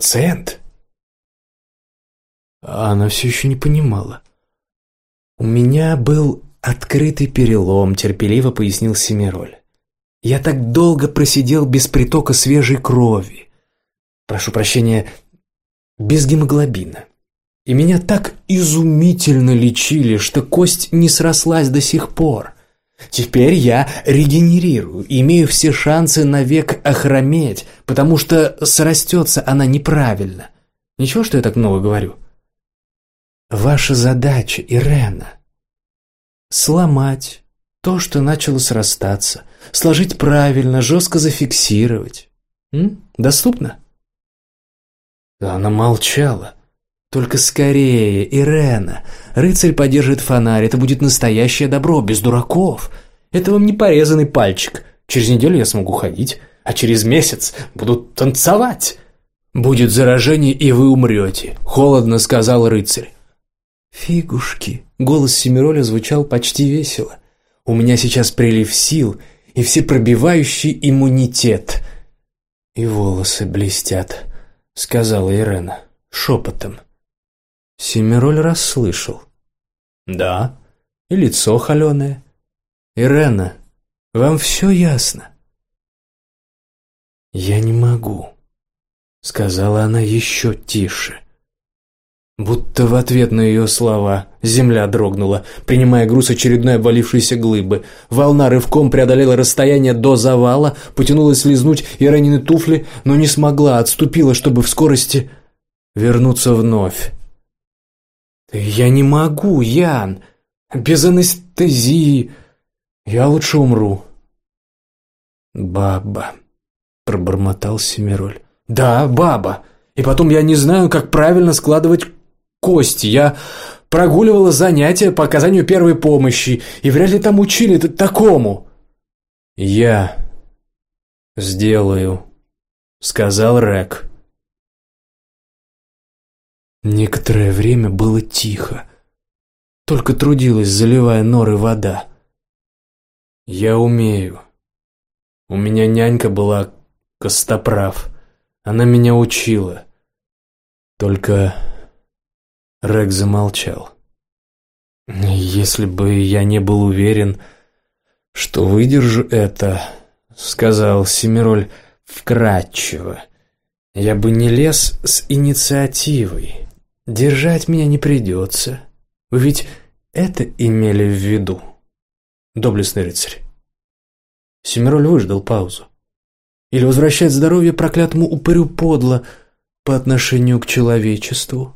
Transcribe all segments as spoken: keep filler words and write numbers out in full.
пациент?» А она все еще не понимала. «У меня был открытый перелом», — терпеливо пояснил Семироль. «Я так долго просидел без притока свежей крови. Прошу прощения, без гемоглобина. И меня так изумительно лечили, что кость не срослась до сих пор. Теперь я регенерирую, имею все шансы навек охрометь, потому что срастется она неправильно. Ничего, что я так много говорю? Ваша задача, Ирена, сломать то, что начало срастаться, сложить правильно, жестко зафиксировать. М? Доступно?» Она молчала. «Только скорее, Ирена. Рыцарь подержит фонарь. Это будет настоящее добро, без дураков. Это вам не порезанный пальчик. Через неделю я смогу ходить, а через месяц буду танцевать. Будет заражение, и вы умрете», — холодно сказал рыцарь. «Фигушки!» — голос Семироля звучал почти весело. «У меня сейчас прилив сил и всепробивающий иммунитет. И волосы блестят», — сказала Ирена шепотом. Семироль расслышал. «Да, и лицо холеное. Ирена, вам все ясно?» «Я не могу», — сказала она еще тише. Будто в ответ на ее слова земля дрогнула, принимая груз очередной обвалившейся глыбы. Волна рывком преодолела расстояние до завала, потянулась лизнуть Иренины туфли, но не смогла, отступила, чтобы в скорости вернуться вновь. «Я не могу, Ян, без анестезии. Я лучше умру». «Баба», — пробормотал Семироль. «Да, баба. И потом я не знаю, как правильно складывать кости. Я прогуливала занятия по оказанию первой помощи, и вряд ли там учили такому». «Я сделаю», — сказал Рек. Некоторое время было тихо. Только трудилась, заливая норы, вода. «Я умею. У меня нянька была Костоправ. Она меня учила. Только...» Рек замолчал. «Если бы я не был уверен, что выдержу это, — сказал Семироль вкратчиво, — я бы не лез с инициативой. Держать меня не придется. Вы ведь это имели в виду, доблестный рыцарь?» Семироль выждал паузу. Или возвращать здоровье проклятому упырю подло по отношению к человечеству?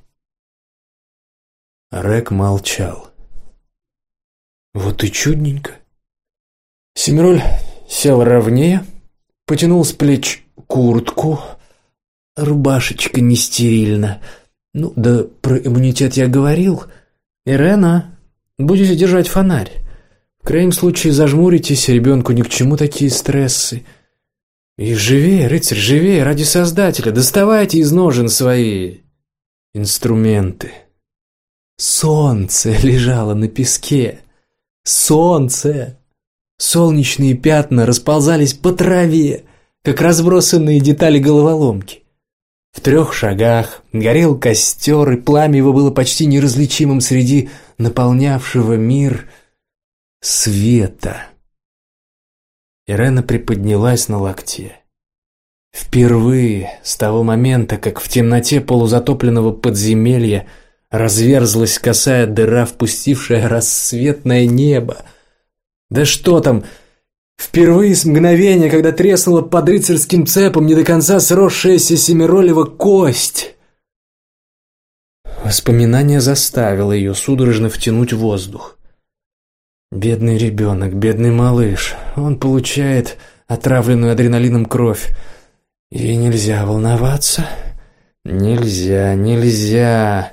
Рек молчал. Вот и чудненько. Семироль сел ровнее, потянул с плеч куртку. Рубашечка не стерильна. Ну, да про иммунитет я говорил. Ирена, будете держать фонарь. В крайнем случае зажмуритесь, ребенку ни к чему такие стрессы. И живее, рыцарь, живее, ради Создателя, доставайте из ножен свои инструменты. Солнце лежало на песке. Солнце! Солнечные пятна расползались по траве, как разбросанные детали головоломки. В трех шагах горел костер, и пламя его было почти неразличимым среди наполнявшего мир света. Ирена приподнялась на локте. Впервые с того момента, как в темноте полузатопленного подземелья разверзлась косая дыра, впустившая рассветное небо. Да что там, впервые с мгновения, когда треснула под рыцарским цепом не до конца сросшаяся Семиролева кость. Воспоминание заставило ее судорожно втянуть воздух. Бедный ребенок, бедный малыш, он получает отравленную адреналином кровь. Ей нельзя волноваться. Нельзя, нельзя.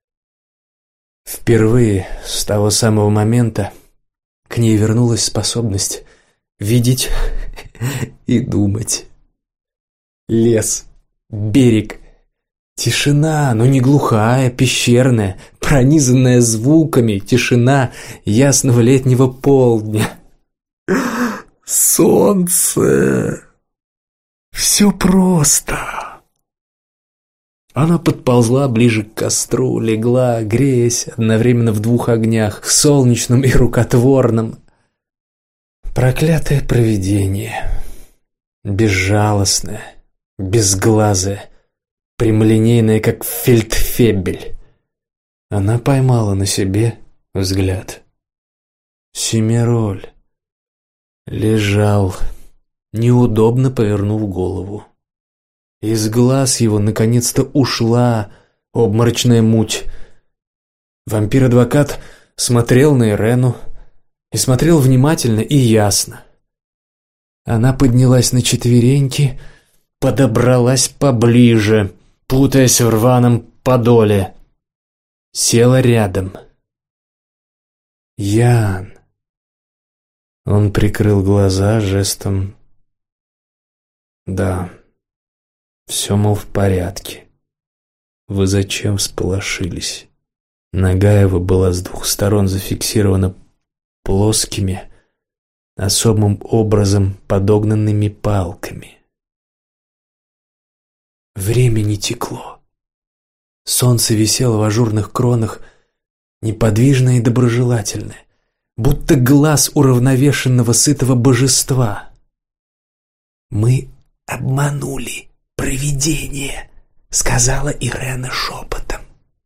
Впервые с того самого момента к ней вернулась способность видеть и думать. Лес, берег, тишина, но не глухая, пещерная, пронизанная звуками, тишина ясного летнего полдня. Солнце. Все просто. Она подползла ближе к костру, легла, греясь одновременно в двух огнях, солнечном и рукотворном. Проклятое провидение, безжалостное, безглазое, прямолинейное, как фельдфебель. Она поймала на себе взгляд. Семироль лежал, неудобно повернув голову. Из глаз его наконец-то ушла обморочная муть. Вампир-адвокат смотрел на Ирену и смотрел внимательно и ясно. Она поднялась на четвереньки, подобралась поближе, путаясь в рваном подоле. Села рядом. «Ян!» Он прикрыл глаза жестом «да». Все, мол, в порядке. Вы зачем всполошились? Нога его была с двух сторон зафиксирована плоскими, особым образом подогнанными палками. Время не текло. Солнце висело в ажурных кронах, неподвижное и доброжелательное, будто глаз уравновешенного сытого божества. «Мы обманули провидение», — сказала Ирена шепотом.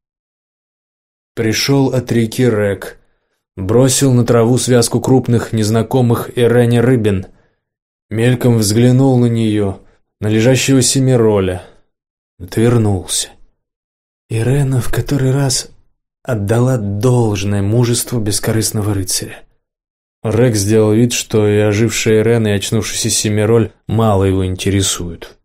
Пришел от реки Рек, бросил на траву связку крупных незнакомых Ирене рыбин, мельком взглянул на нее, на лежащего Семироля, отвернулся. Ирена в который раз отдала должное мужеству бескорыстного рыцаря. Рек сделал вид, что и ожившая Ирена, и очнувшийся Семироль мало его интересуют.